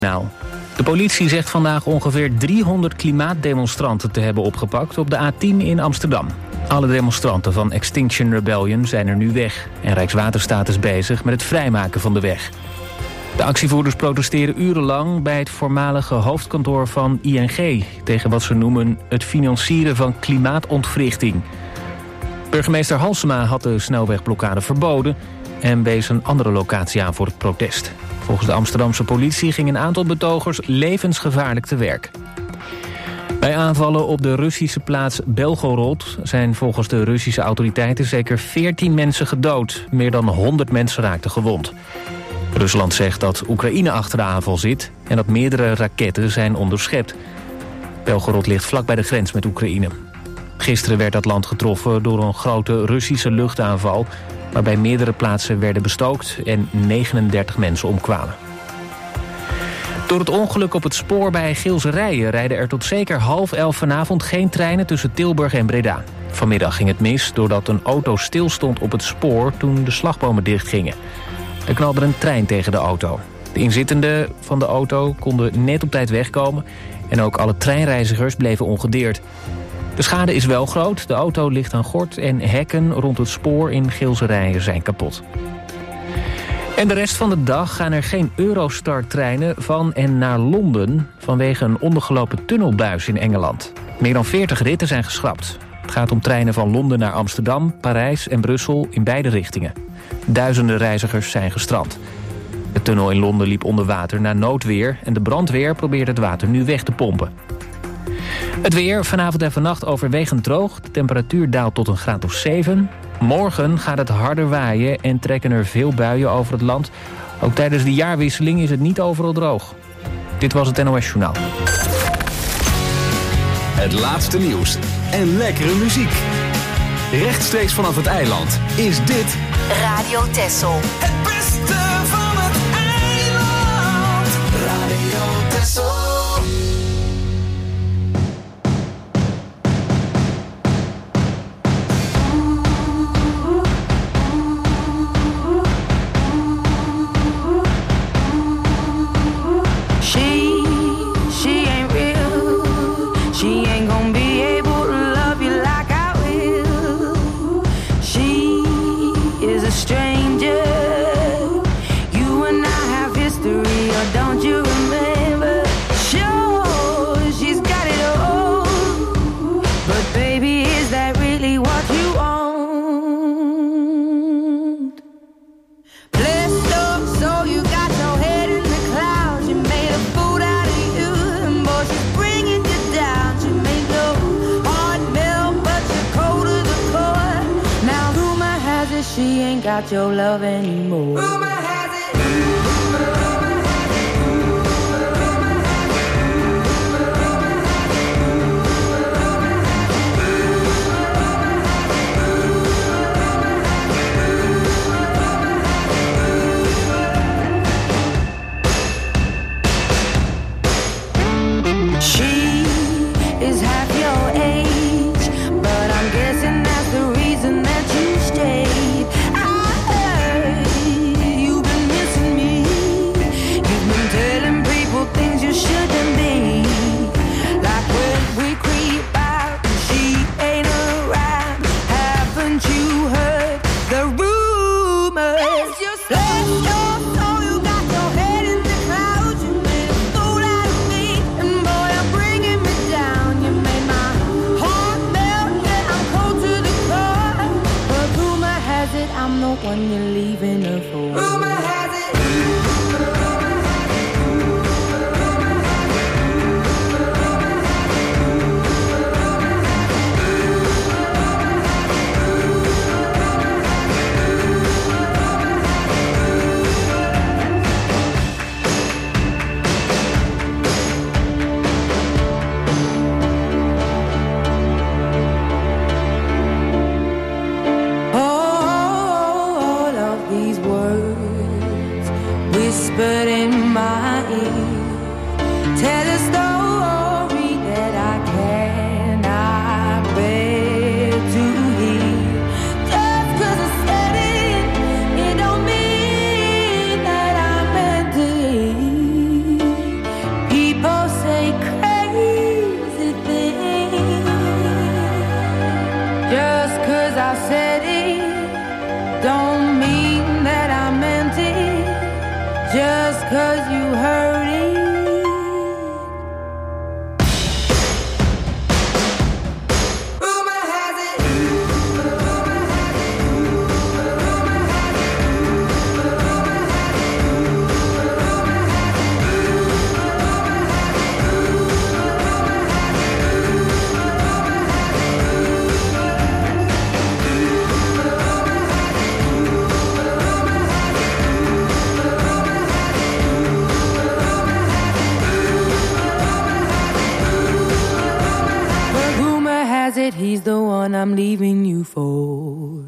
Nou, de politie zegt vandaag ongeveer 300 klimaatdemonstranten te hebben opgepakt op de A10 in Amsterdam. Alle demonstranten van Extinction Rebellion zijn er nu weg en Rijkswaterstaat is bezig met het vrijmaken van de weg. De actievoerders protesteren urenlang bij het voormalige hoofdkantoor van ING tegen wat ze noemen het financieren van klimaatontwrichting. Burgemeester Halsema had de snelwegblokkade verboden en wees een andere locatie aan voor het protest. Volgens de Amsterdamse politie ging een aantal betogers levensgevaarlijk te werk. Bij aanvallen op de Russische plaats Belgorod zijn volgens de Russische autoriteiten zeker 14 mensen gedood. Meer dan 100 mensen raakten gewond. Rusland zegt dat Oekraïne achter de aanval zit en dat meerdere raketten zijn onderschept. Belgorod ligt vlak bij de grens met Oekraïne. Gisteren werd dat land getroffen door een grote Russische luchtaanval, waarbij meerdere plaatsen werden bestookt en 39 mensen omkwamen. Door het ongeluk op het spoor bij Geelse-Rijen rijden er tot zeker 10:30 vanavond geen treinen tussen Tilburg en Breda. Vanmiddag ging het mis doordat een auto stilstond op het spoor toen de slagbomen dichtgingen. Er knalde een trein tegen de auto. De inzittenden van de auto konden net op tijd wegkomen en ook alle treinreizigers bleven ongedeerd. De schade is wel groot. De auto ligt aan gort en hekken rond het spoor in Geelse-Rijen zijn kapot. En de rest van de dag gaan er geen Eurostar-treinen van en naar Londen vanwege een ondergelopen tunnelbuis in Engeland. Meer dan 40 ritten zijn geschrapt. Het gaat om treinen van Londen naar Amsterdam, Parijs en Brussel in beide richtingen. Duizenden reizigers zijn gestrand. De tunnel in Londen liep onder water na noodweer en de brandweer probeert het water nu weg te pompen. Het weer, vanavond en vannacht overwegend droog. De temperatuur daalt tot een graad of 7. Morgen gaat het harder waaien en trekken er veel buien over het land. Ook tijdens de jaarwisseling is het niet overal droog. Dit was het NOS Journaal. Het laatste nieuws en lekkere muziek. Rechtstreeks vanaf het eiland is dit Radio Texel. Het beste van het eiland. Radio Texel. Got your love anymore. Rumor has it. She is half your age, but I'm guessing that's the reason that you stayed. You 'cause you heard it. He's the one I'm leaving you for.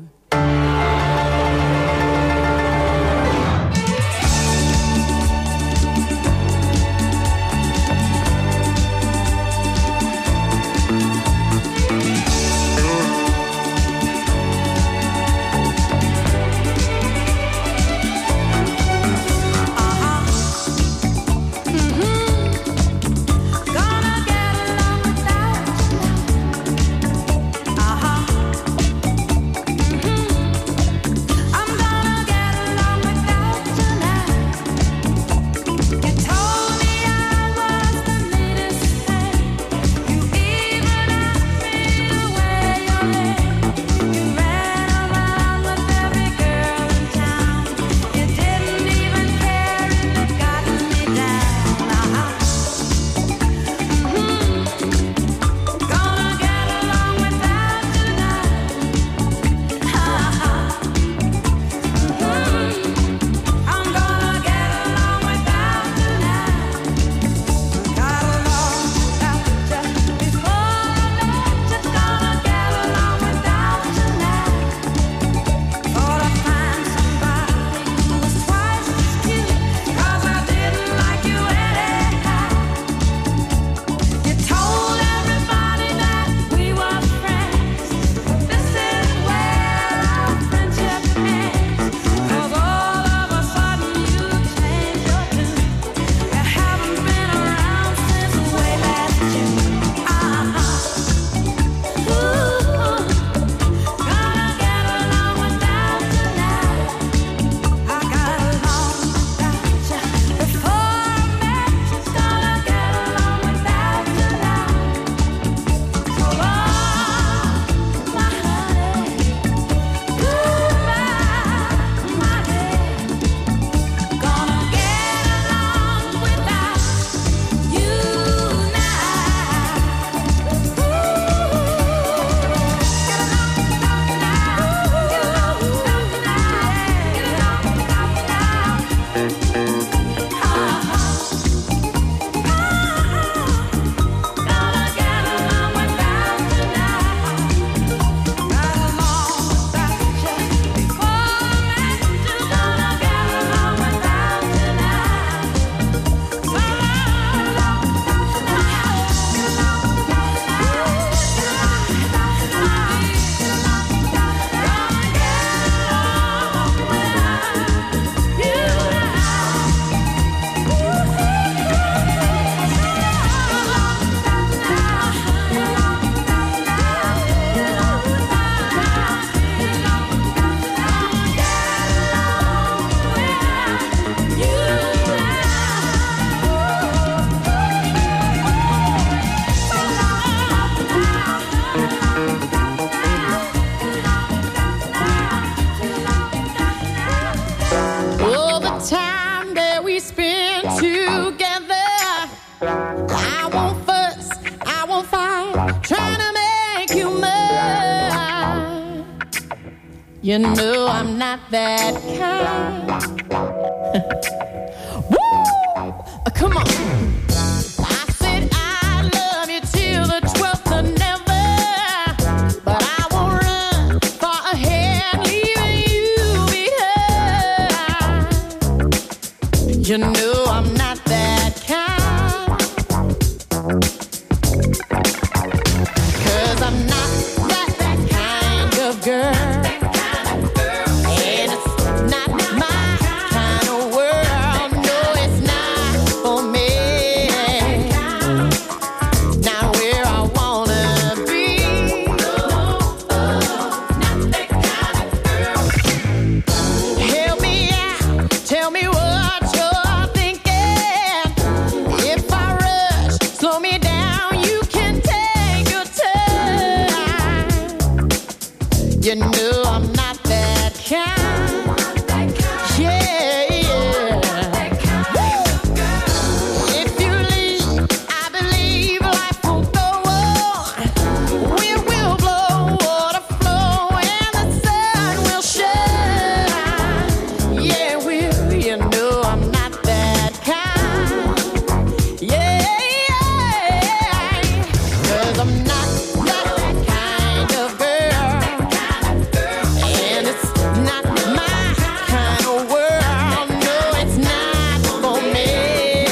You know I'm not that kind. Woo! Come on. I said I love you till the 12th of never, but I won't run far ahead, leaving you behind. You know I'm not that kind. 'Cause I'm not that kind of girl. Not my kind of world, no, it's not for me. You know I'm not that kind. Yeah, yeah. If you leave, I believe life will go on. Wind will blow, water flow, and the sun will shine. Yeah, will, you know I'm not that kind. Yeah, yeah. 'Cause I'm not that kind of girl. And it's not my kind of world. No, it's not for me.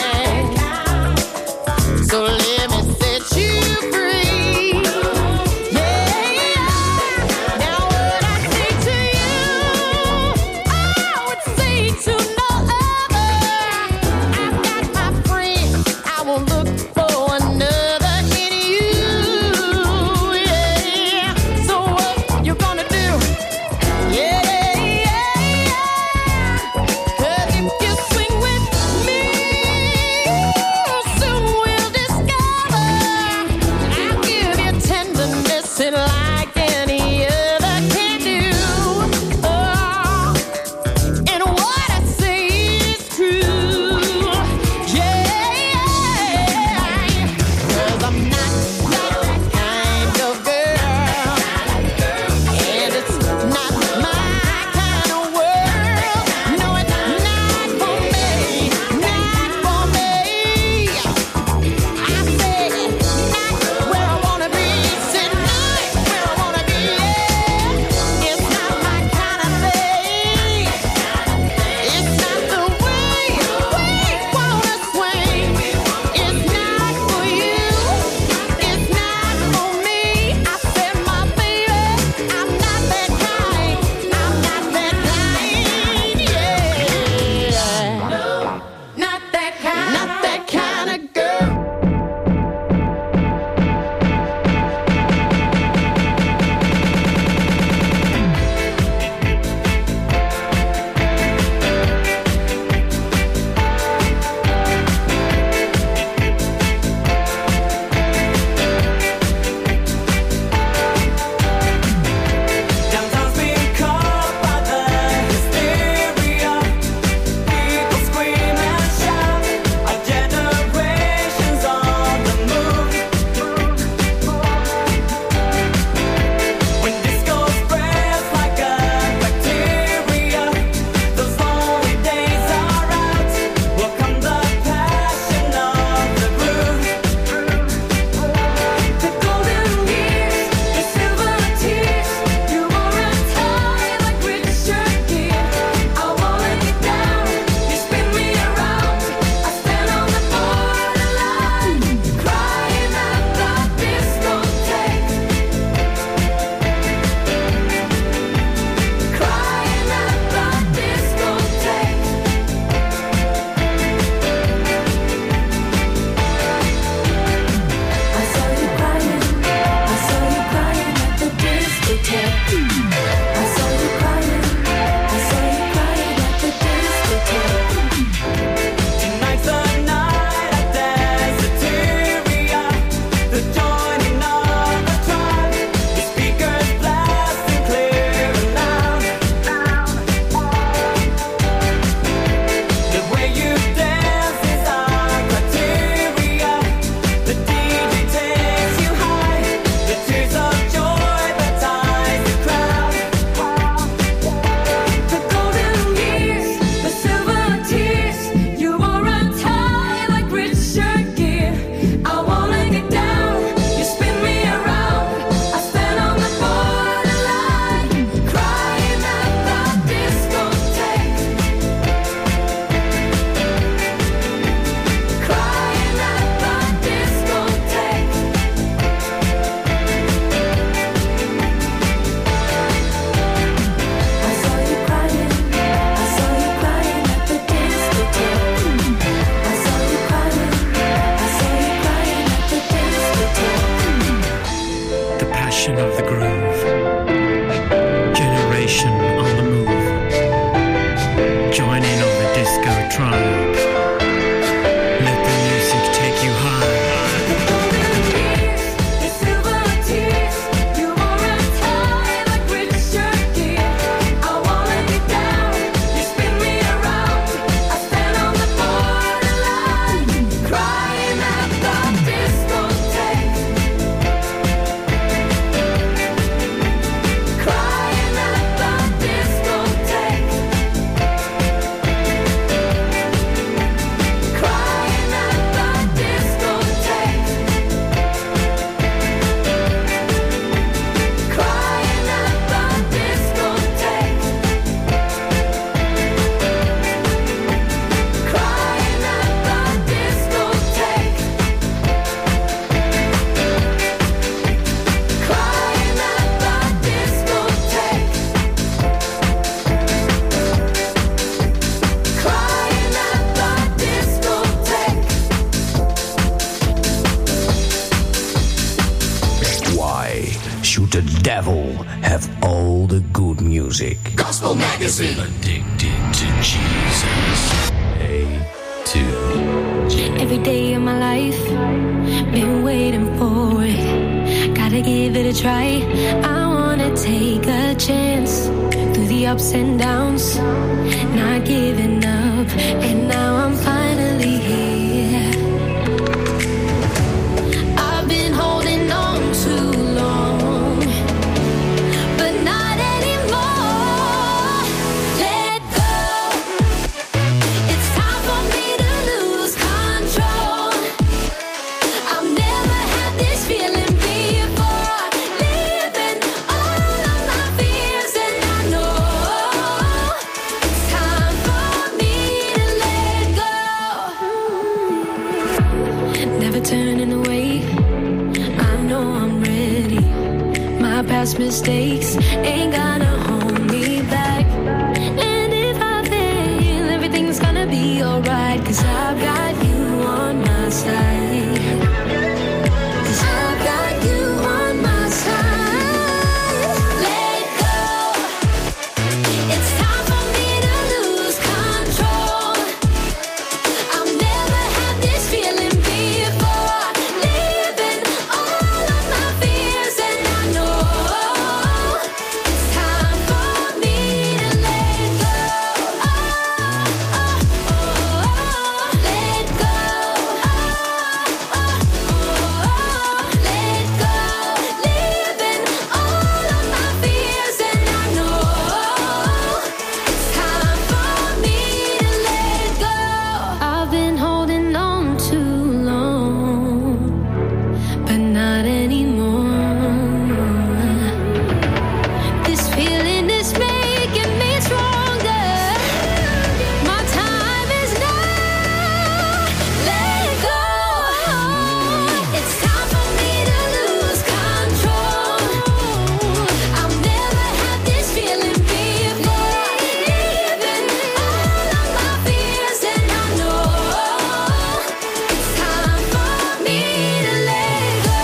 So let me set you free. Yeah. Now what I say to you, I would say to no other. I've got my friends, I won't look for another in you. Yeah. So what you gonna do? Yeah, yeah. 'Cause if you swing with me, soon we'll discover I'll give you tenderness and like any other can do. Oh, and what I say is true. Yeah, 'cause I'm not that kind of girl. And it's not my kind of world. No, it's not for me. Not for me. I said, not where I wanna be. Said not where I wanna be. Yeah. It's not my kind of thing. It's not the way we wanna swing. It's not for you. It's not for me. I said, my baby, I'm not that kind. I'm not that kind. Yeah. No, not that kind. Not that kind of girl. Downtown's been caught by the hysteria. People scream and shout. Our generation's on the move. When disco spreads like a bacteria, those lonely days are out. Will come the passion of the groove. The golden years, the silver tears, you wore a tie like Richard Gere. I won't let you down, you spin me around. I stand on the borderline, crying at the discotheque. Crying at the discotheque. I saw you crying. I saw you crying at the discotheque. I saw you crying. I saw you crying at the discotheque. Tonight's the night at Danceteria, the joining of the tribe. The speakers blasting clear and loud. The way you dance is our criteria. The DJ takes you high. The tears of joy that ties the crowd. The golden years, the silver tears. You wore a tie like Richard Gere. I won't let you down. You spin me around. I stand on the borderline, crying at the discotheque. Crying at the discotheque. I saw you crying. I saw you crying at the discotheque. I saw you crying. I saw you crying at the discotheque. The passion of the groove. Generation on the move. Joining of the disco tribe. Let the music take you high. Golden years, the silver tears. You wore a tie like Richard have all the good music. Gospel Magazine. Addicted to Jesus. A2J. Every day of my life, been waiting for it. Gotta give it a try. I wanna take a chance through the ups and downs, not giving up. And now I'm finally here. I've been holding on too long, but not anymore. Let go. It's time for me to lose control. I've never had this feeling before. Living all of my fears, and I know it's time for me to let go. Never turning away. I know I'm ready. My past mistakes ain't gonna hold me back. And if I fail, everything's gonna be alright. 'Cause I've got you on my side. 'Cause I've got you on my side. Let go. It's time for me to lose control. I've never had this feeling before. Living all of my fears, and I know it's time for me to let go. Let go. Let go. Living all of my fears, and I know it's time for me to let go. I've been holding on too long, but not anymore. This feeling is making me stronger. My time is now. Let go. It's time for me to lose control. I've never had this feeling before. Living all of my fears, and I know it's time for me to let go.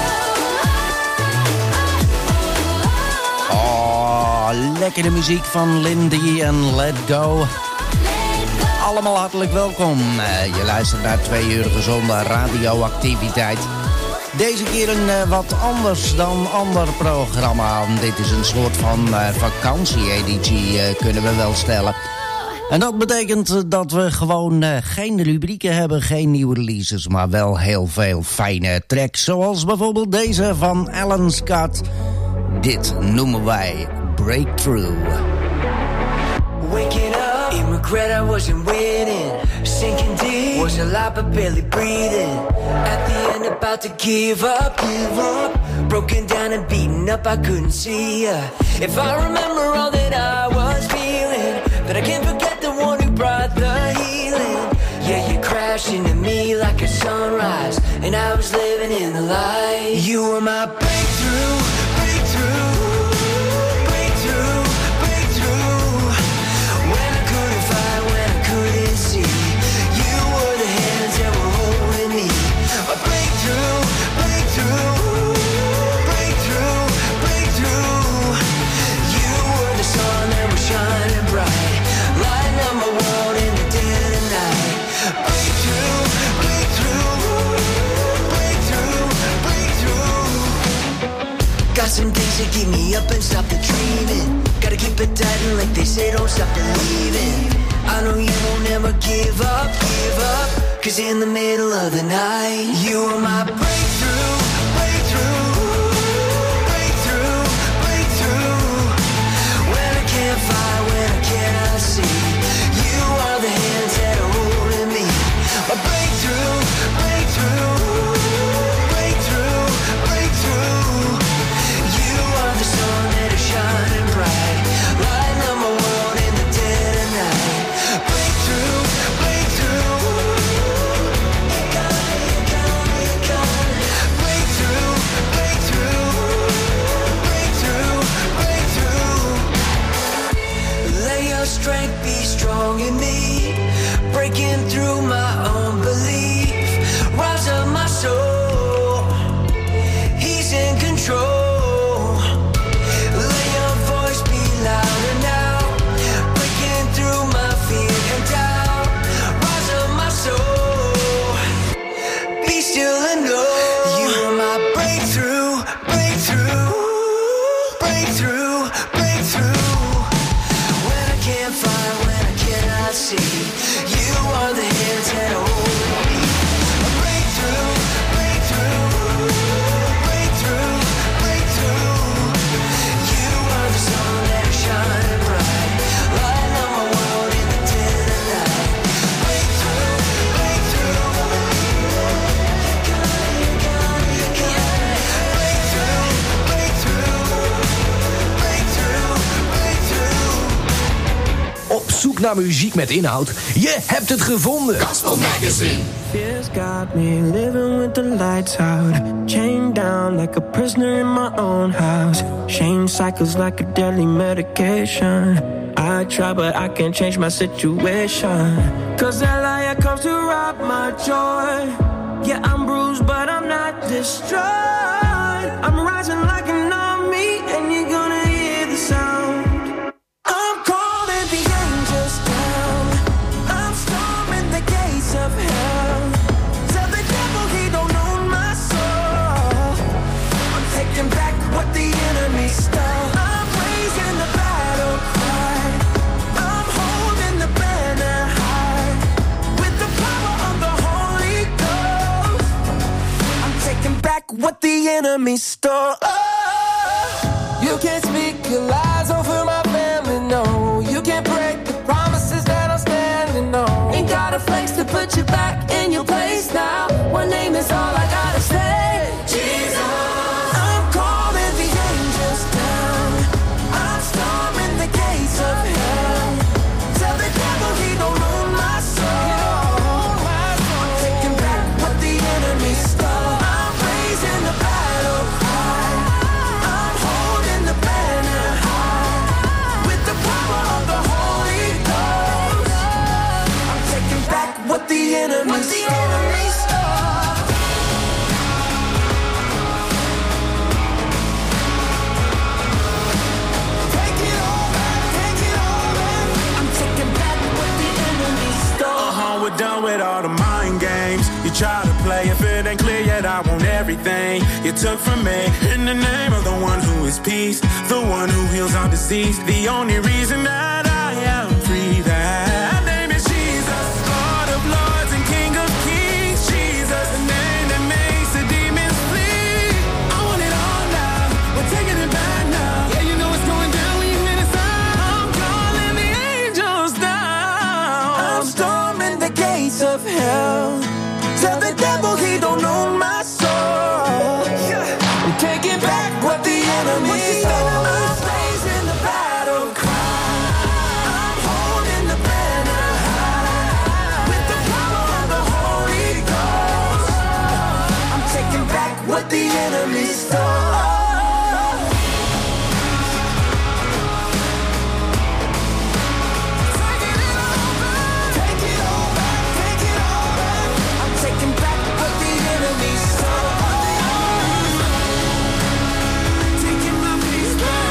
Oh, lekkere muziek van Lindy en Let Go. Allemaal hartelijk welkom. Je luistert naar 2 uur gezonde radioactiviteit. Deze keer een wat anders dan ander programma. Dit is een soort van vakantieeditie, kunnen we wel stellen. En dat betekent dat we gewoon geen rubrieken hebben, geen nieuwe releases, maar wel heel veel fijne tracks. Zoals bijvoorbeeld deze van Alan Scott. Dit noemen wij Breakthrough. Waking up in regret, I wasn't winning. Sinking deep was a lot, but barely breathing. At the end, about to give up. Broken down and beaten up, I couldn't see ya. If I remember all that I was feeling, but I can't forget the one who brought the healing. Yeah, you crashed into me like a sunrise, and I was living in the light. You were my breakthrough, breakthrough. Got some days that keep me up and stop the dreaming. Gotta keep it tight and like they say, don't stop believing. I know you won't ever give up. 'Cause in the middle of the night, you are my breakthrough, breakthrough, breakthrough, breakthrough. When I can't find, when I cannot see, you are the hands that are holding me. My breakthrough, breakthrough. Shining bright, lighting up my world in the dead of night. Breakthrough, breakthrough. zoekt naar muziek met inhoud? Je hebt het gevonden. Gospel Magazine. Fears got me living with the lights out. Chained down like a prisoner in my own house. Shame cycles like a deadly medication. I try but I can't change my situation. Cause that liar comes to rob my joy. Yeah, I'm bruised but I'm not destroyed. I'm rising like an army and you're gonna hear the sound. I'm calling the angels down. I'm storming the gates of hell. Tell the devil he don't own my soul. I'm taking back what the enemy stole. I'm raising the battle cry. I'm holding the banner high. With the power of the Holy Ghost, I'm taking back what the enemy stole. You can't speak your lies over my family, no. You can't break the promises that I'm standing on. Ain't got a flex to put you back in your place now. One name is all I gotta say, Jesus. I'm calling the angels down. I'm storming the gates of hell. Tell the devil he don't own my soul. I'm taking back what the enemy stole. I'm raising the battle cry. I'm holding the banner high. With the power of the Holy Ghost, I'm taking back what the enemy stole. Take it all back, take it all back. I'm taking back what the enemy stole. We're done with all the mind games. You try to play, if it ain't clear yet, I want everything you took from me. In the name of the one who is peace, the one who heals all disease, the only reason that I am free, that name is Jesus, Lord of lords and King of kings. Jesus, the name that makes the demons flee. I want it all now, we're taking it back now. Yeah, you know it's going down when you hear the sound. I'm calling the angels down. I'm storming the gates of hell. Tell the devil he don't own my soul. I'm taking back what the enemy stole. I'm raising the battle cry. I'm holding the banner high. With the power of the Holy Ghost, I'm taking back what the enemy stole. Take it all back, take it all back. I'm taking back what the enemy stole. Taking my peace back.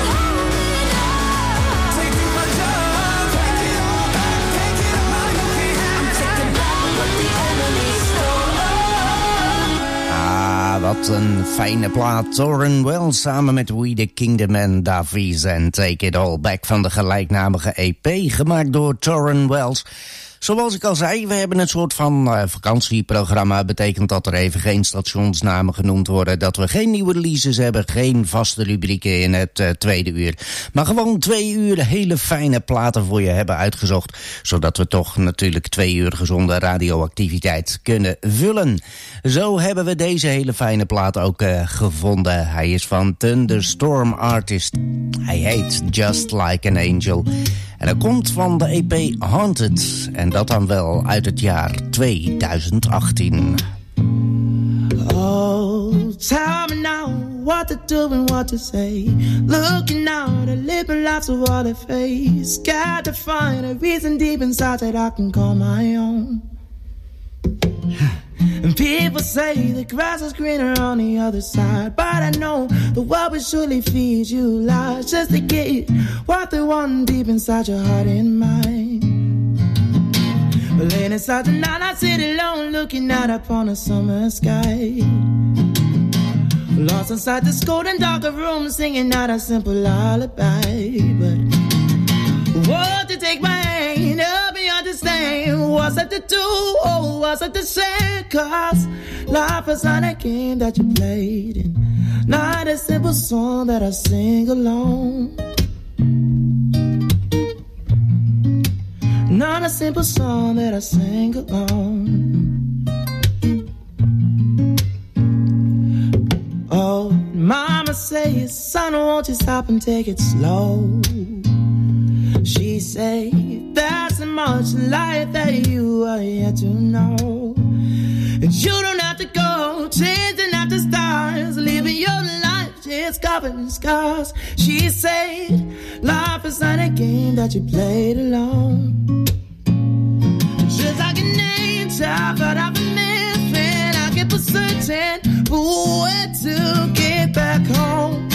Taking my joy. Take it all back, take it all back. I'm taking back what the enemy stole. Ah, wat een fijne plaat. Torren Wells samen met We The Kingdom en Davies en Take It All Back van de gelijknamige EP, gemaakt door Torren Wells. Zoals ik al zei, we hebben een soort van vakantieprogramma. Betekent dat er even geen stationsnamen genoemd worden, dat we geen nieuwe releases hebben, geen vaste rubrieken in het tweede uur. Maar gewoon 2 uur hele fijne platen voor je hebben uitgezocht, zodat we toch natuurlijk 2 uur gezonde radioactiviteit kunnen vullen. Zo hebben we deze hele fijne plaat ook gevonden. Hij is van Thunderstorm Artist. Hij heet Just Like an Angel. En hij komt van de EP Haunted. En dat dan wel uit het jaar 2018. Oh, tell me now what to do and what to say. Looking now to live a life so what I face. Got to find a reason deep inside that I can call my own. And people say the grass is greener on the other side, but I know the world will surely feed you lies just to get what they want deep inside your heart and mind. But laying inside the night, I sit alone looking out upon a summer sky. Lost inside this cold and darker room, singing out a simple lullaby. But what to take my hand, help me understand what's that to do, oh, what's that to say. Cause life is not a game that you played, and not a simple song that I sing alone. Not a simple song that I sing alone. Oh, mama says, son, won't you stop and take it slow? She say there's so much life that you are yet to know. And you don't have to go chasing after stars, living your life just covered in scars. She said life is not a game that you played alone. Just like an angel, but I've been missing. I keep a searching for where to get back home.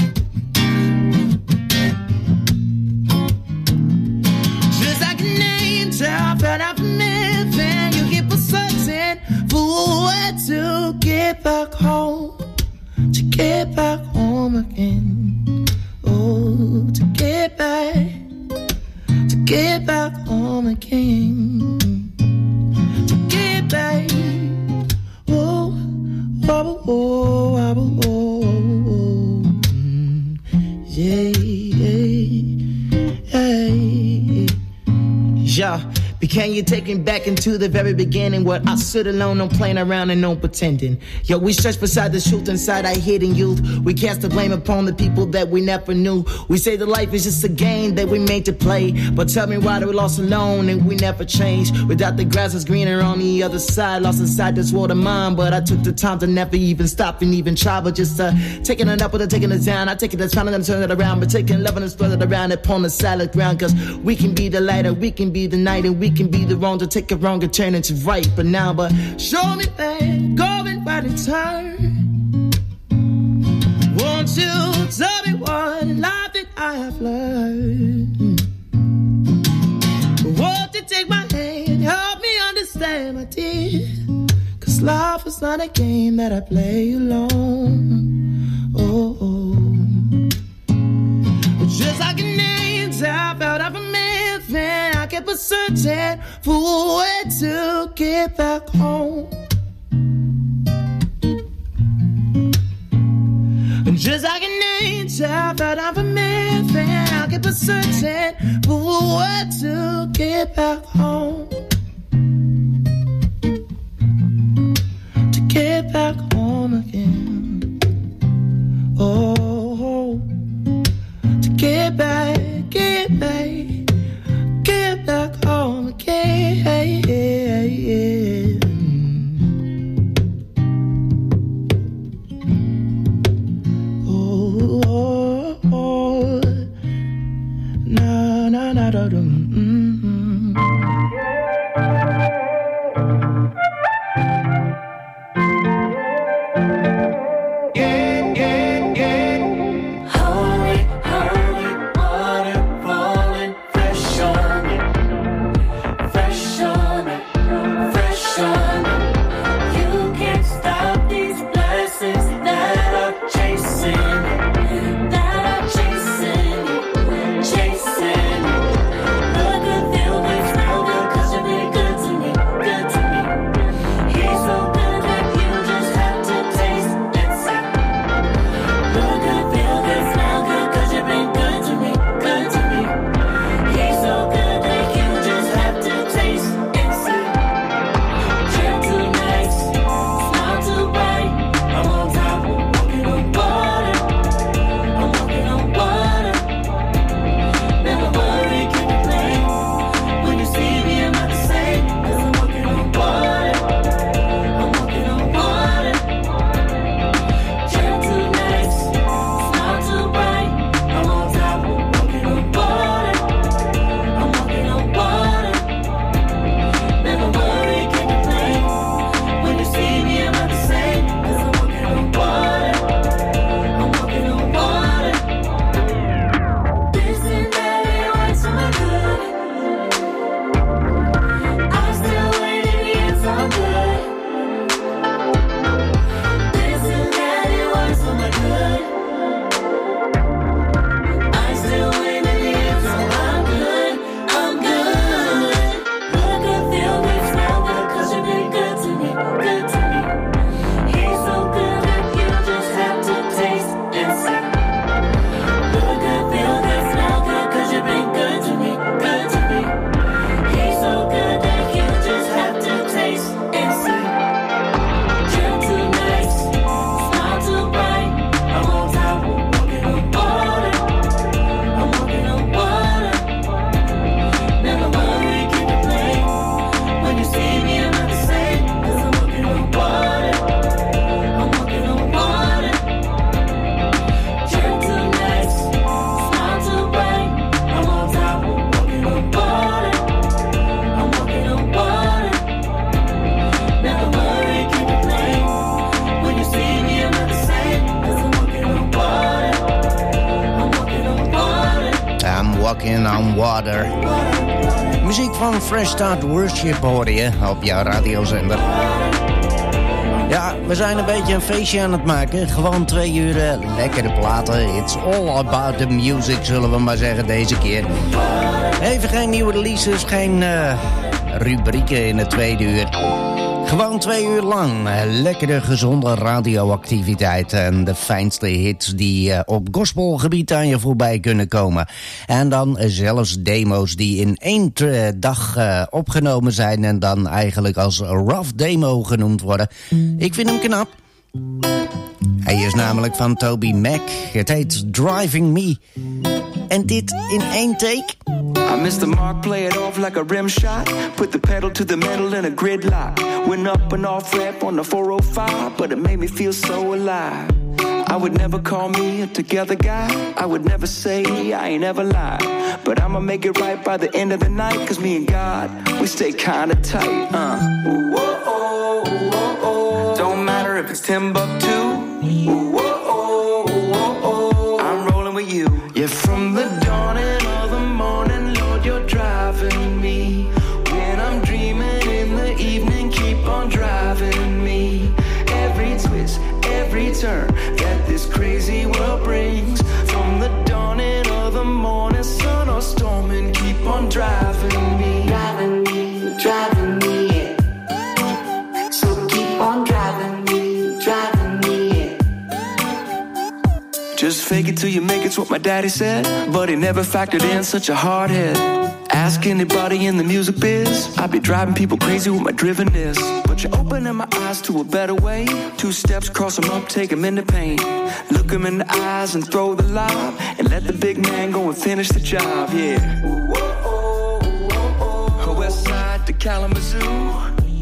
Just like an angel, but I've been missing. You keep a searching for where to get back home. To get back home again. Oh, to get back home again. To get back. Oh, oh, oh, oh, oh, oh. Yeah, yeah, yeah. Can you take me back into the very beginning where I stood alone, no playing around and no pretending? Yo, we search beside the truth inside our hidden youth. We cast the blame upon the people that we never knew. We say that life is just a game that we made to play. But tell me why we lost alone and we never changed. Without the grass is greener on the other side. Lost inside this world of mine, but I took the time to never even stop and even try. But just taking it up without taking it down. I take it as trying to turn it around. But taking love and spread it around upon the solid ground. Cause we can be the light and we can be the night and we can be the wrong to take a wrong and turn into right. But now, but show me that going by the turn. Won't you tell me what life that I have learned? Won't you take my hand, help me understand, my dear? Cause life is not a game that I play alone. Oh, oh. Just like an angel, I felt I've been missing. I kept searching for where to get back home. Just like an angel, I felt I've been missing. I kept searching for where to get back home. To get back home again. Oh, to get back home again. Oh, oh, oh. Na na na da dum. Walking on Water. Muziek van Fresh Start Worship hoorde je op jouw radiozender. Ja, we zijn een beetje een feestje aan het maken. Gewoon 2 uur lekkere platen. It's all about the music, zullen we maar zeggen deze keer. Even geen nieuwe releases, geen rubrieken in het tweede uur. Gewoon 2 uur lang lekkere, gezonde radioactiviteit. En de fijnste hits die op gospelgebied aan je voorbij kunnen komen. En dan zelfs demo's die in 1 dag opgenomen zijn. En dan eigenlijk als rough demo genoemd worden. Ik vind hem knap. Hij is namelijk van Toby Mac. Het heet Driving Me. En dit in 1 take. I missed the mark, play it off like a rim shot. Put the pedal to the metal in a gridlock. Went up and off ramp on the 405, but it made me feel so alive. I would never call me a together guy. I would never say I ain't ever lied. But I'ma make it right by the end of the night. Cause me and God, we stay kinda tight. Whoa, don't matter if it's Timbuktu. I'm rolling with you. Yeah, from the dawning of the morning, Lord, you're driving me. When I'm dreaming in the evening, keep on driving me. Every twist, every turn that this crazy world brings. From the dawning of the morning, sun or storm, and keep on driving me. Driving me, driving me, yeah. So keep on driving me, driving me, yeah. Just fake it till you make it's what my daddy said. But he never factored in such a hard head. Ask anybody in the music biz, I'd be driving people crazy with my drivenness. But you're opening my eyes to a better way. 2 steps, cross them up, take them into pain. Look them in the eyes and throw the lob. And let the big man go and finish the job, yeah. West side to Kalamazoo.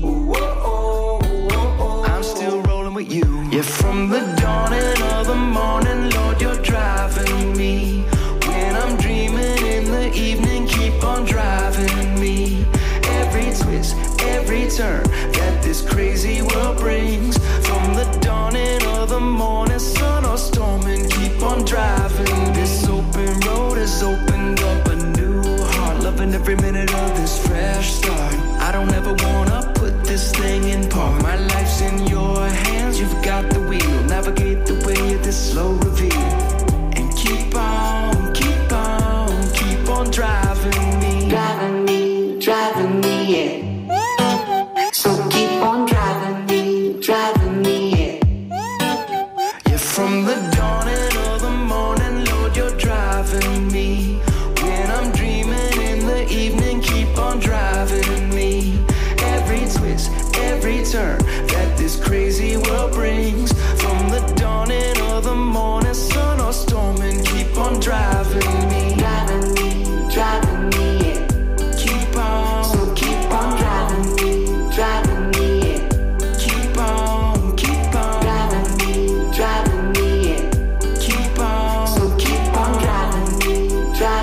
I'm still rolling with you. Yeah, from the dawning of the morning, Lord, you're driving me. When I'm dreaming in the evening, keep on driving me. Every twist, every turn that this crazy world brings. From the dawning of the morning, sun or storm, and keep on driving. This open road has opened up a new heart. Loving every minute of this fresh start. I don't ever wanna put this thing in park. My life's in your hands, you've got the wheel. Navigate the way of this slow reveal. And keep on, keep on, keep on driving me. Driving me, yeah. So keep on driving me, yeah. Yeah, from the dawning of the morning, Lord, you're driving me. When I'm dreaming in the evening, keep on driving me. Every twist, every turn that this crazy world brings. From the dawning of the morning, sun or storm, and keep on driving me. Driving me, yeah. Keep on, so keep on driving me, yeah. Keep on, driving me, yeah. Keep on, so keep on driving me, yeah.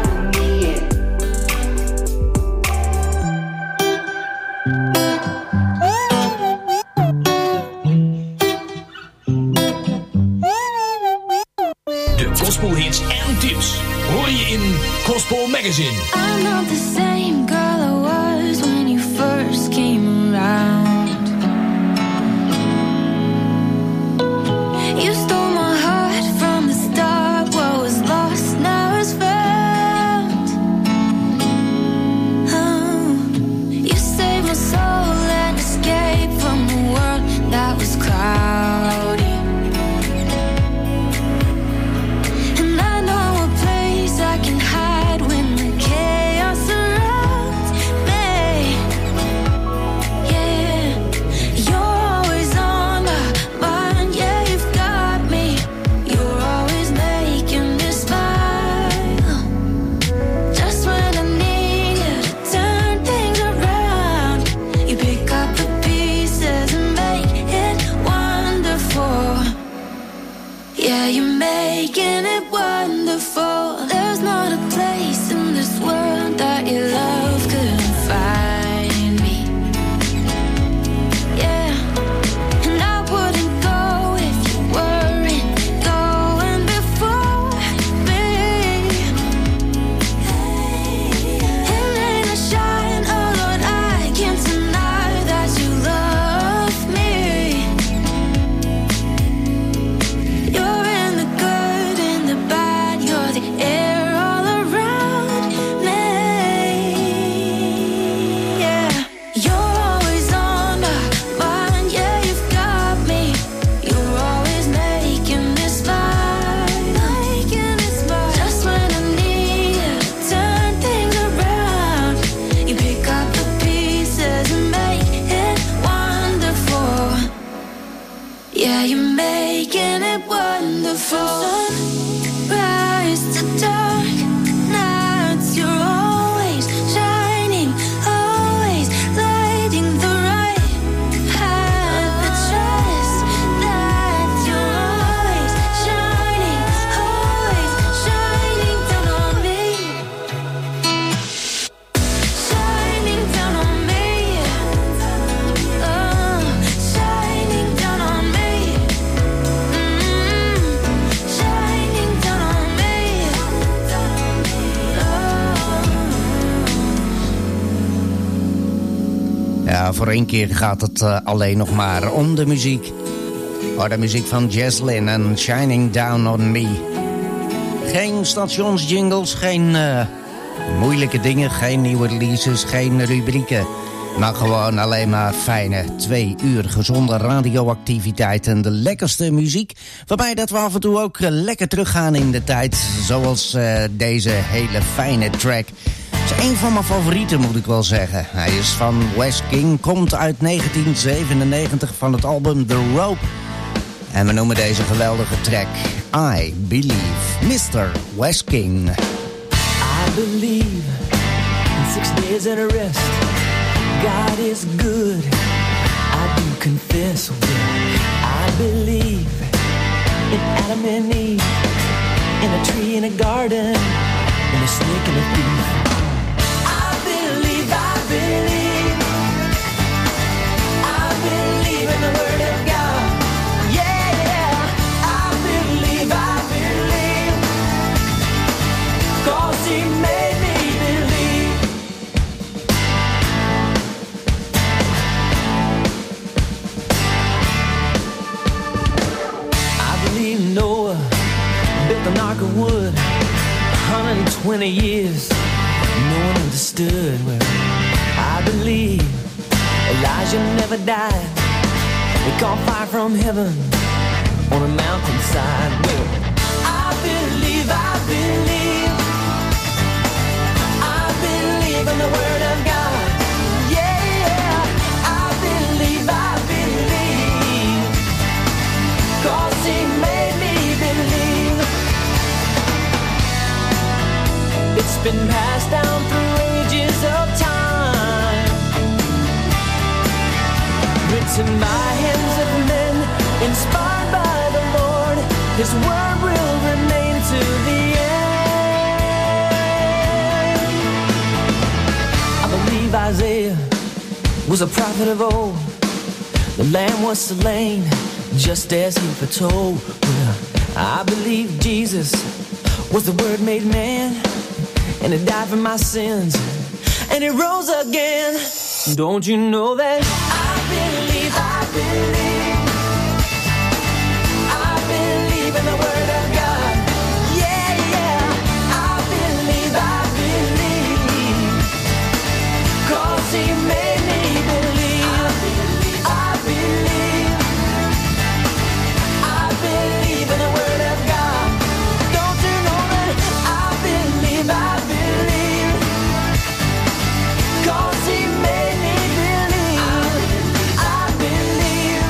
De gospelhits en tips hoor je in Gospel Magazine. I'm not the same girl I was when you first came around. You stole my heart from the start. What was lost now is found. Oh, you saved my soul and escaped from the world that was cloudy. And I know a place I can hide when the chaos surrounds me. Yeah, you're always on my mind. Yeah, you've got me. You're always making me smile. Just when I need you to turn things around, you pick up the pieces and make it wonderful. Yeah, you're making it wonderful. There's not a place in this world that your love couldn't find me. Yeah, and I wouldn't go if you weren't going before me. Yeah, you're making it wonderful. Sunrise to dark nights, you're always shining, always lighting the right path. The trust that you're always shining down on me, shining down on me, shining down on me, shining down on me, Ja, voor één keer gaat het alleen nog maar om de muziek. Oh, de muziek van Jesslyn en Shining Down on Me. Geen stationsjingles, geen moeilijke dingen, geen nieuwe releases, geen rubrieken. Maar gewoon alleen maar fijne 2 uur gezonde radioactiviteit en de lekkerste muziek. Waarbij dat we af en toe ook lekker teruggaan in de tijd. Zoals deze hele fijne track. Het is een van mijn favorieten, moet ik wel zeggen. Hij is van Wes King, komt uit 1997 van het album The Rope. En we noemen deze geweldige track I Believe, Mr. Wes King. I believe in 6 days and a rest. God is good, I do confess. I believe in Adam and Eve, in a tree, in a garden, in a snake and a thief. I believe in the word of God. Yeah, I believe, 'cause he made me believe. I believe Noah built an ark of wood, 120 years, no one understood. Well, I believe Elijah never died. He caught fire from heaven on a mountainside. Well, I believe in the word of God. Yeah, I believe, 'cause he made me believe. It's been passed down through ages of time, written by hands of men, inspired by the Lord. His word will remain to the end. I believe Isaiah was a prophet of old. The lamb was slain just as he foretold. Well, I believe Jesus was the word made man, and he died for my sins, and he rose again. Don't you know that? I believe in the word of God. Yeah, I believe, 'cause he made me believe. I believe in the word of God. Don't you know that? I believe, 'cause he made me believe. I believe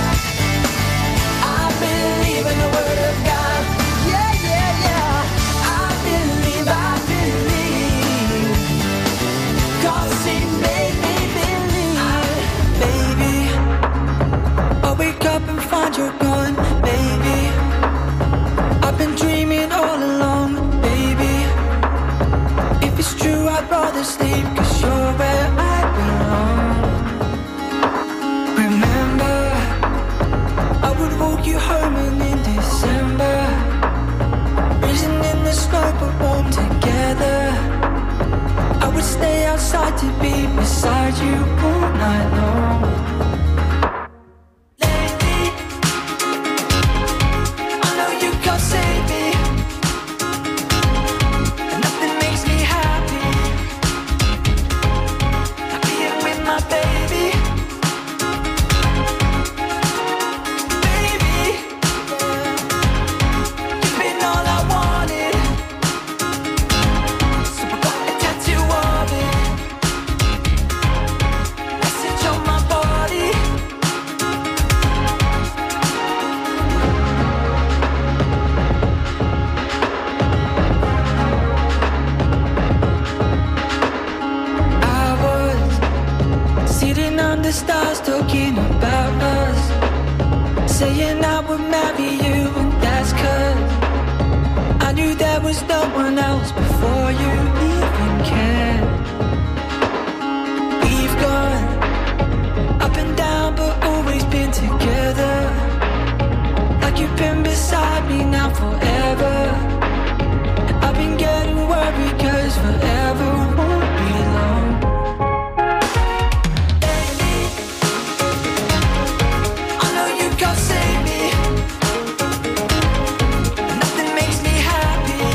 in the word of God. Yeah. I believe, 'cause he made me believe. Baby, I'll wake up and find you're gone. Baby, I've been dreaming all along. Baby, if it's true, I'd rather sleep, 'cause you're where I belong. Remember, I would walk you home and in December, freezing in the snow but warm together. I would stay outside to be beside you all night long. Lately, I know you can't save me, and nothing makes me happy like being with my baby. You've been all I wanted, so I got a tattoo of it. Message on would marry you, and that's 'cause I knew there was no one else before you even cared. We've gone up and down, but always been together. Like you've been beside me now forever. I've been getting worried 'cause forever won't be long. I know you can't save me. Nothing makes me happy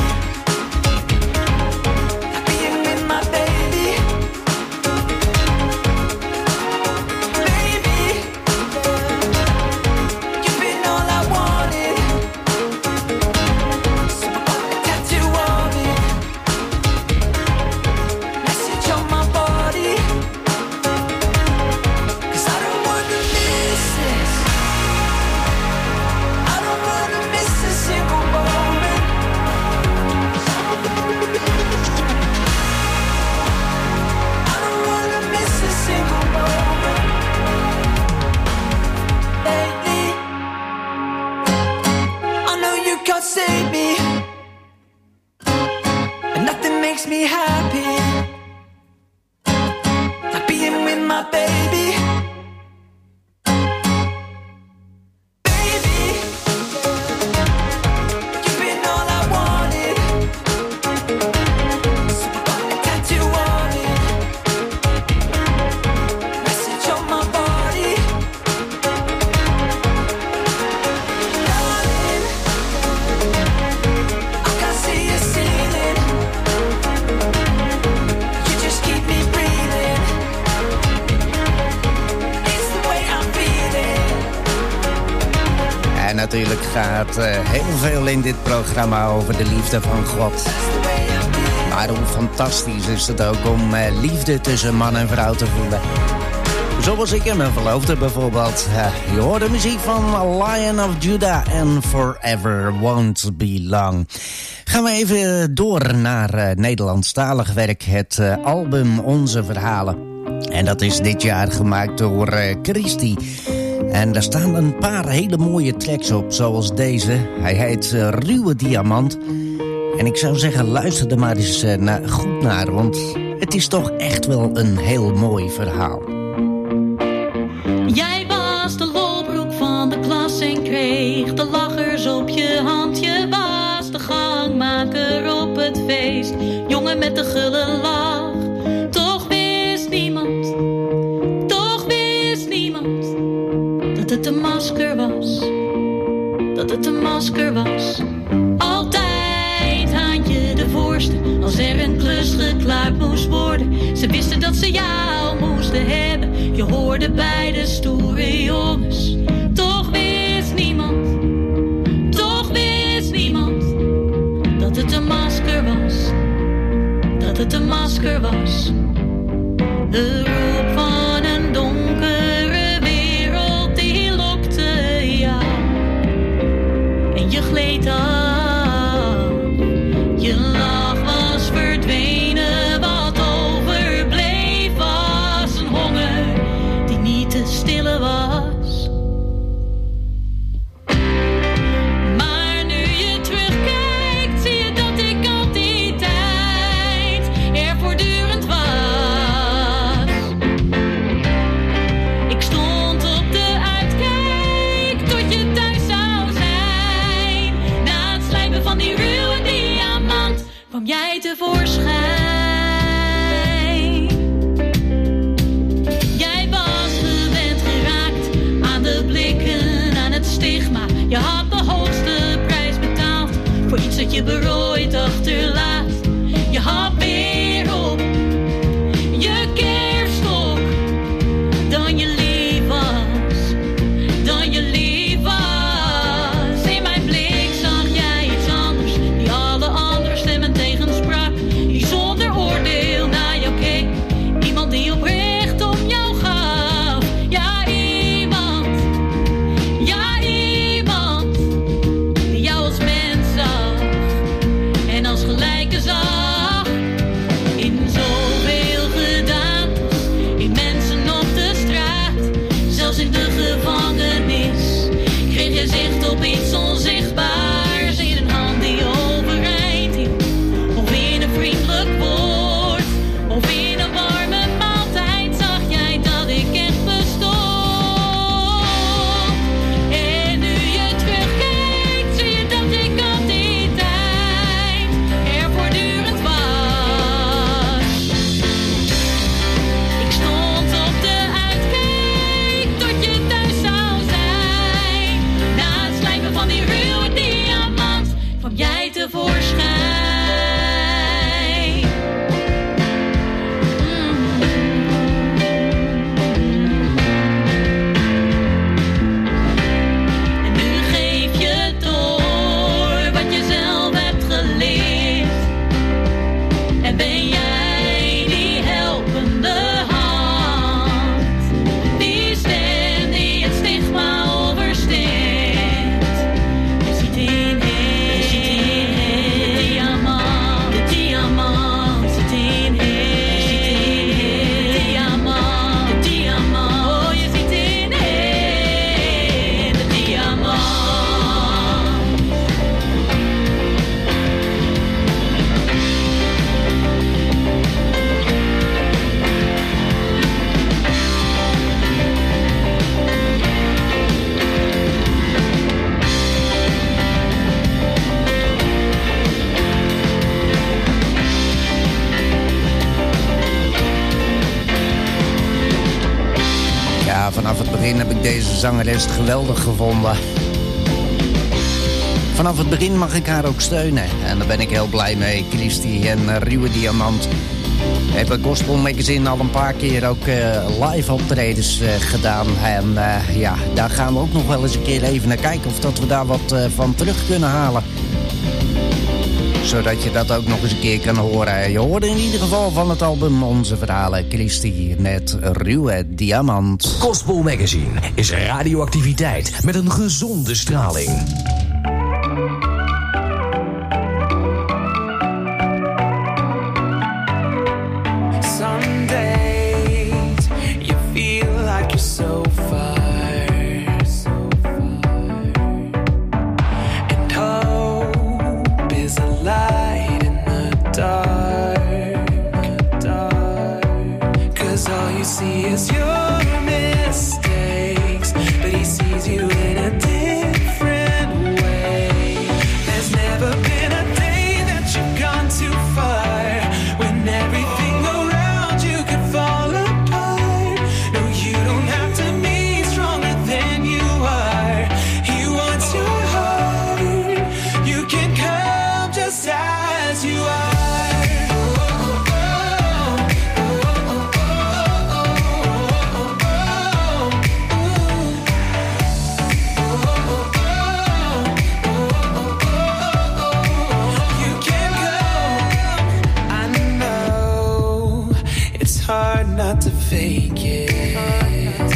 like being with my baby. Baby, you've been all I wanted. So I got a tattoo of it, message on my body. 'Cause I don't wanna miss this. I don't wanna miss a single moment. I don't wanna miss a single moment. Lately, I know you can't save me, and nothing makes me happy like being with my baby. Baby, you've been all I wanted. So I got a tattoo on it, message on my body. Darling, I can't see a ceiling. You just keep me breathing. It's the way I'm feeling. En natuurlijk gaat heel veel in dit programma over de liefde van God. Maar hoe fantastisch is het ook om liefde tussen man en vrouw te voelen. Zoals ik en mijn verloofde bijvoorbeeld. Je hoort de muziek van Lion of Judah en Forever Won't Be Long. Gaan we even door naar Nederlandstalig werk. Het album Onze Verhalen. En dat is dit jaar gemaakt door Christy. En daar staan een paar hele mooie tracks op, zoals deze. Hij heet Ruwe Diamant. En ik zou zeggen, luister er maar eens goed naar, want het is toch echt wel een heel mooi verhaal. Jij was de lolbroek van de klas en kreeg de lachers op je hand. Je was de gangmaker op het feest, jongen met de gulle lach. Toch wist niemand dat het een masker was, dat het een masker was. Altijd had je de voorste, als er een klus geklaard moest worden. Ze wisten dat ze jou moesten hebben, je hoorde bij de stoere jongens. Toch wist niemand dat het een masker was, dat het een masker was. De roep van een donkere wereld die lokte jou en je gleed af. Je lach was verdwenen, wat overbleef was een honger die niet te stillen was. Maar nu je terugkijkt, zie je dat ik al die tijd er voortdurend was. Ik stond op de uitkijk tot je thuis zou zijn. Na het slijpen van die ruwe diamant kwam jij tevoorschijn. Jij was gewend geraakt aan de blikken, aan het stigma. Je had de hoogste prijs betaald voor iets dat je berooid achterlaat. Je had meer op je kerststok dan je lief was, dan je lief was. In mijn blik zag jij iets anders, die alle andere stemmen tegensprak. Die zonder oordeel naar jou keek, iemand die oprecht om jou gaf. Ja, iemand die jou als mens zag en als gelijke opeens onzichtbaar. Zie je een hand die overeind hield, of in een vriendelijk woord, of in een warme maaltijd zag jij dat ik echt bestond. En nu je terugkijkt, zie je dat ik al die tijd er voortdurend was. Ik stond op de uitkijk tot je thuis zou zijn. Na het slijpen van die ruwe diamant kwam jij tevoorschijn. En nu geef je door wat je zelf hebt geleerd. En ben jij die helpende hand, die stem die het stigma oversteekt. Je ziet in de diamant, zit in de diamant, oh je ziet in de diamant. Ja, vanaf het begin heb ik deze zangeres geweldig gevonden. Vanaf het begin mag ik haar ook steunen. En daar ben ik heel blij mee. Christy en Ruwe Diamant hebben Gospel Magazine al een paar keer ook live optredens gedaan. En ja, daar gaan we ook nog wel eens een keer even naar kijken of dat we daar wat van terug kunnen halen. Zodat je dat ook nog eens een keer kan horen. Je hoorde in ieder geval van het album Onze Verhalen. Christy met Ruwe Diamant. Gospel Magazine is radioactiviteit met een gezonde straling. Some days you feel like you're so far, and hope is a light in the dark. 'Cause all you see is your mistakes, but he sees you in a different way. There's never been a day that you've gone too far, when everything around you could fall apart. No, you don't have to be stronger than you are. He wants your heart. You can come just as you are. You can come. I know it's hard not to fake it,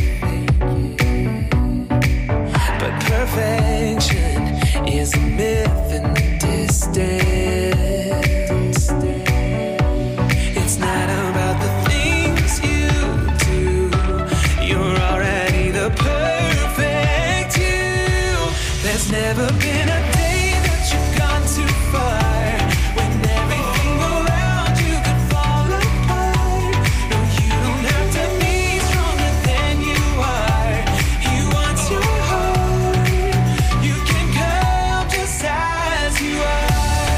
but perfection is a myth in the distance. It's not about the things you do. You're already the perfect you. There's never been a day that you've gone too far, when everything around you could fall apart. No, you don't have to be stronger than you are. He wants your heart. You can come just as you are.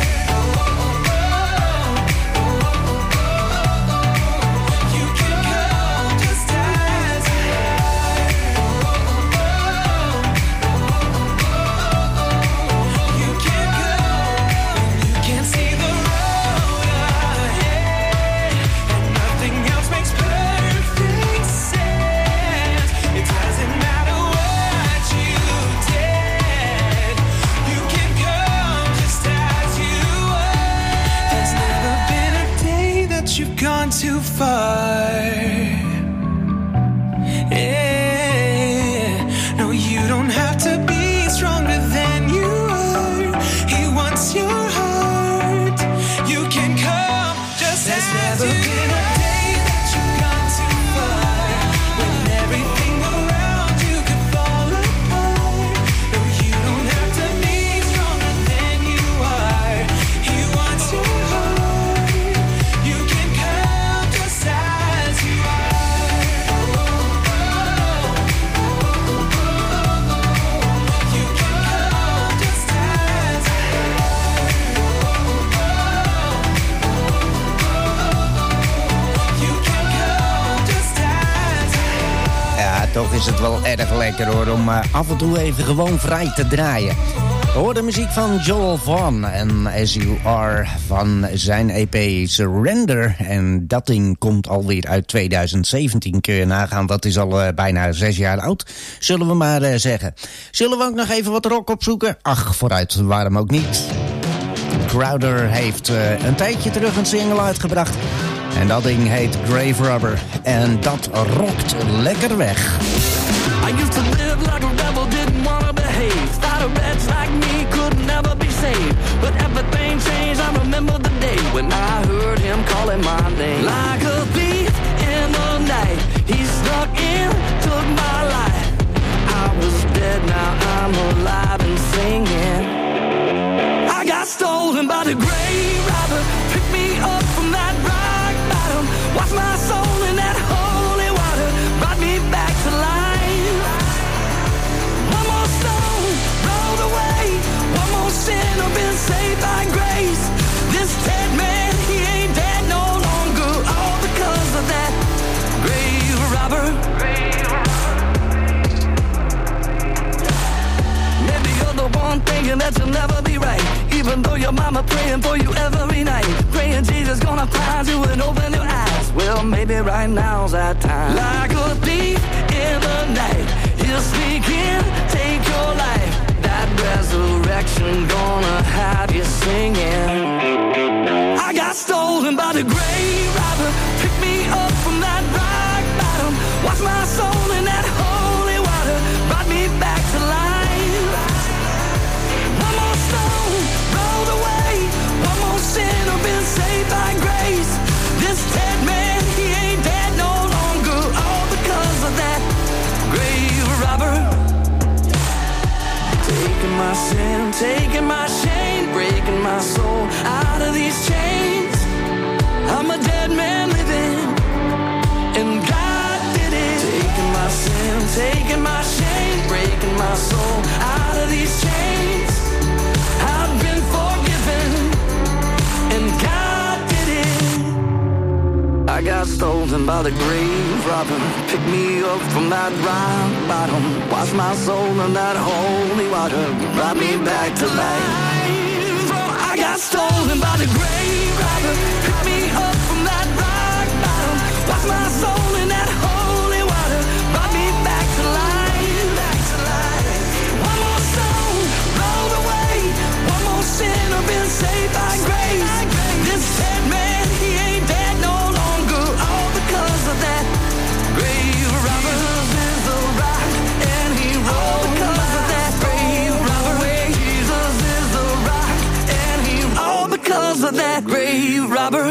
You can come just as you are. You can come when you can't see the road ahead, and nothing else makes perfect sense. It doesn't matter what you did. You can come just as you are. There's never been a day that you've gone too far. Yeah. No, you don't have to be stronger than you are. He wants your heart. You can come just as you are. There's never been a day that you've gone too far, when everything around you could fall apart. No, you don't is het wel erg lekker hoor, om af en toe even gewoon vrij te draaien. We horen de muziek van Joel Vaughan en As You Are van zijn EP Surrender. En dat ding komt alweer uit 2017, kun je nagaan. Dat is al bijna 6 jaar oud, zullen we maar zeggen. Zullen we ook nog even wat rock opzoeken? Ach, vooruit, waarom ook niet? Crowder heeft een tijdje terug een single uitgebracht. En dat ding heet Grave Rubber. En dat rokt lekker weg. I used to live like a rebel, didn't wanna behave. Thought a wretch like me could never be saved. But everything changed, I remember the day when I heard him calling my name. Like a thief in the night, he snuck in, took my life. I was dead, now I'm alive and singing. I got stolen by the grave robber, picked me up from that rock bottom, washed my soul in that holy water, brought me back to life. One more stone rolled away, one more sinner been saved by grace. This dead man, he ain't dead no longer, all because of that grave robber. Maybe you're the one thinking that you'll never be right, even though your mama praying for you every night, praying Jesus gonna find you and open your eyes. Well, maybe right now's that time. Like a thief in the night, he'll sneak in, take your life. That resurrection gonna have you singing. I got stolen by the grave robber, picked me up from that rock bottom, washed my soul in that holy water, brought me back to life. One more stone rolled away, one more sinner been saved by grace. This dead man, he ain't dead no longer, all because of that grave robber. Taking my sin, taking my shame, breaking my soul out of these chains. I'm a dead man living, and God did it. Taking my sin, taking my shame, breaking my soul out of these chains. I've been forgiven, and God did it. I got stolen by the grave robber, picked me up from that rock bottom, washed my soul in that holy water, brought me back to life. Oh, I got stolen by the grave robber, picked me up from that rock bottom, washed my soul in that holy water, brought me back to life. One more stone rolled away, one more sinner been saved by grace. This dead man, he ain't dead no longer, all because of that grave robber. Jesus is the rock, and he rolled because of that grave robber. Jesus is the rock, and he all because of that grave robber.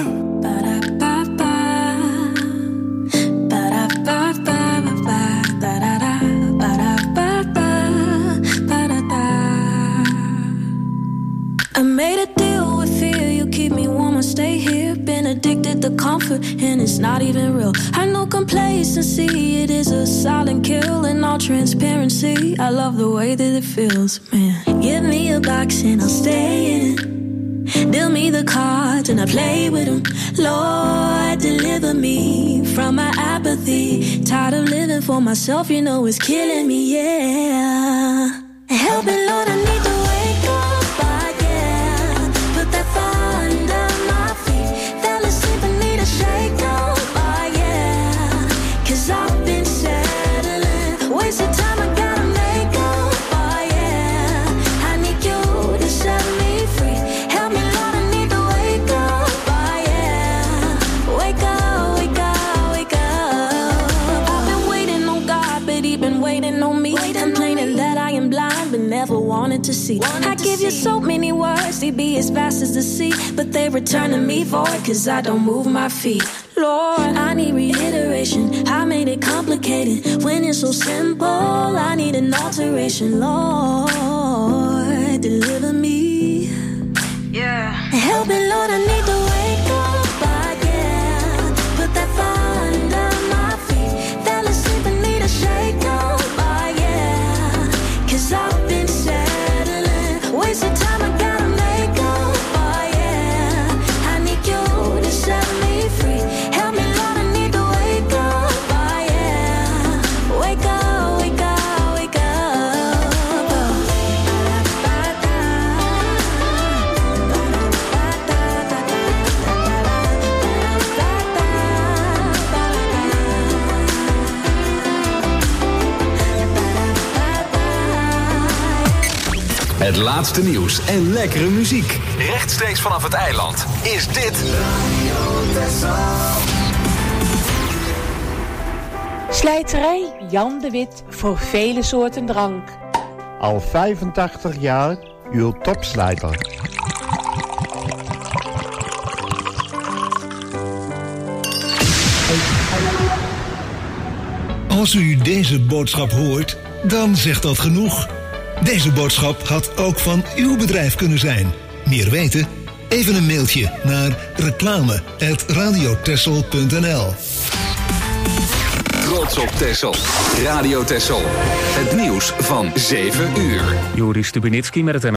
I made a deal with fear, you keep me warm, I stay here. Been addicted to comfort, and it's not even real. I know complacency, it is a silent kill. In all transparency, I love the way that it feels, man. Give me a box and I'll stay in it. Deal me the cards and I play with them. Lord, deliver me from my apathy. Tired of living for myself, you know it's killing me, yeah. Help me, Lord, I need to wake up. That fire under my feet, fell asleep and need a shake up, oh yeah. Cause I've been settling, wasted time, I gotta make up, oh yeah. I need you to set me free, help me Lord, I need to wake up, oh yeah. Wake up, wake up, wake up. I've been waiting on God, but he been waiting on me, complaining that I am blind, but never wanted to see. I give you so many words, they be as fast as the sea, but they return to me void, cause I don't move my feet. Lord, I need reiteration, I made it complicated, when it's so simple, I need an alteration. Lord, deliver me. Yeah. Help me, Lord, I need to wake up, yeah. Put that fire under my feet, fell asleep and need a shake up, yeah. Cause I've been settling, wasted time, I gotta make up, oh yeah. I need you to set me free, help me Lord, I need to wake up, oh yeah. Wake up. Het laatste nieuws en lekkere muziek. Rechtstreeks vanaf het eiland is dit Radio Texel. Slijterij Jan de Wit voor vele soorten drank. Al 85 jaar uw topslijter. Als u deze boodschap hoort, dan zegt dat genoeg. Deze boodschap had ook van uw bedrijf kunnen zijn. Meer weten? Even een mailtje naar reclame@radiotexel.nl. Trots op Texel. Radio Texel. Het nieuws van 7 uur. Joris Stubenitski met het